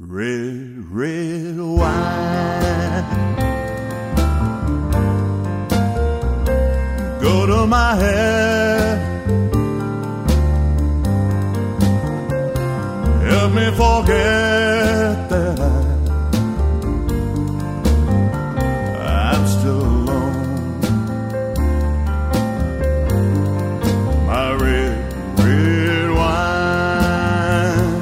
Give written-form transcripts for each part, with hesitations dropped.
Red, red wine, go to my head, help me forget that I'm still alone. My red, red wine,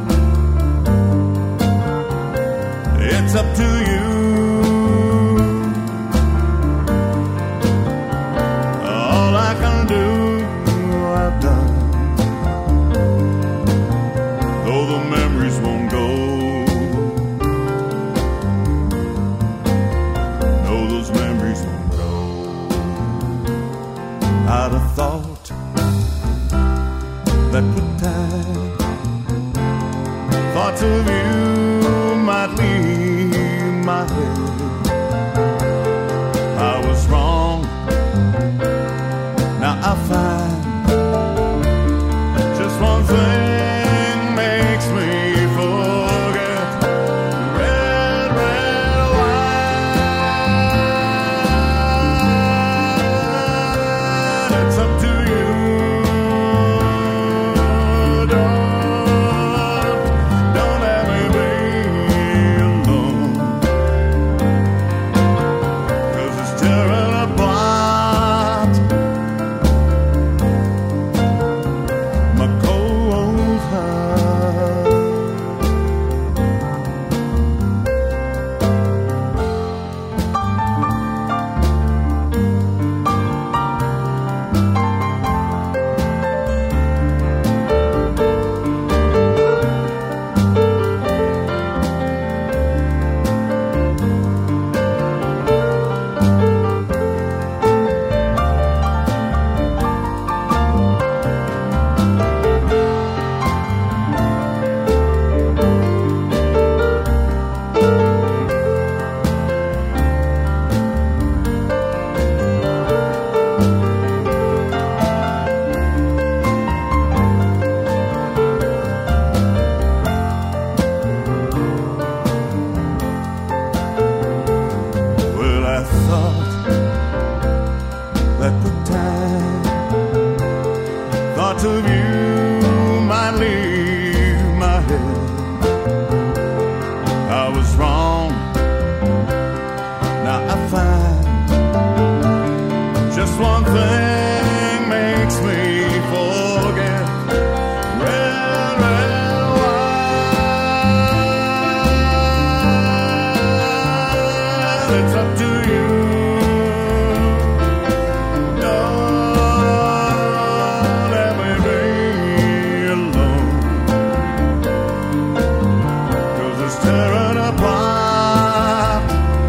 it's up to you. All I can do, I've done. Though the memories won't go, no, those memories won't go. I'd have thought that with time, thoughts of you might leave my head. I was wrong, now I find just one thing makes me forget. Red, red wine, it's up to you. Don't let me be alone, 'cause it's tearing apart my cold heart. Well, I thought that with time, thoughts of you might leave my head. I was wrong, now I find just one thing makes me forget. Red, red wine, it's up to you. Don't let me be alone, 'cause it's tearing apart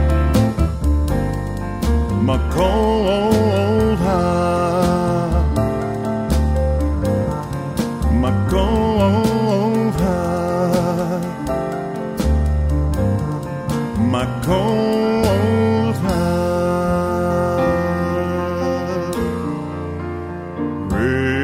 my cold heart, my cold heart, my cold heart. Red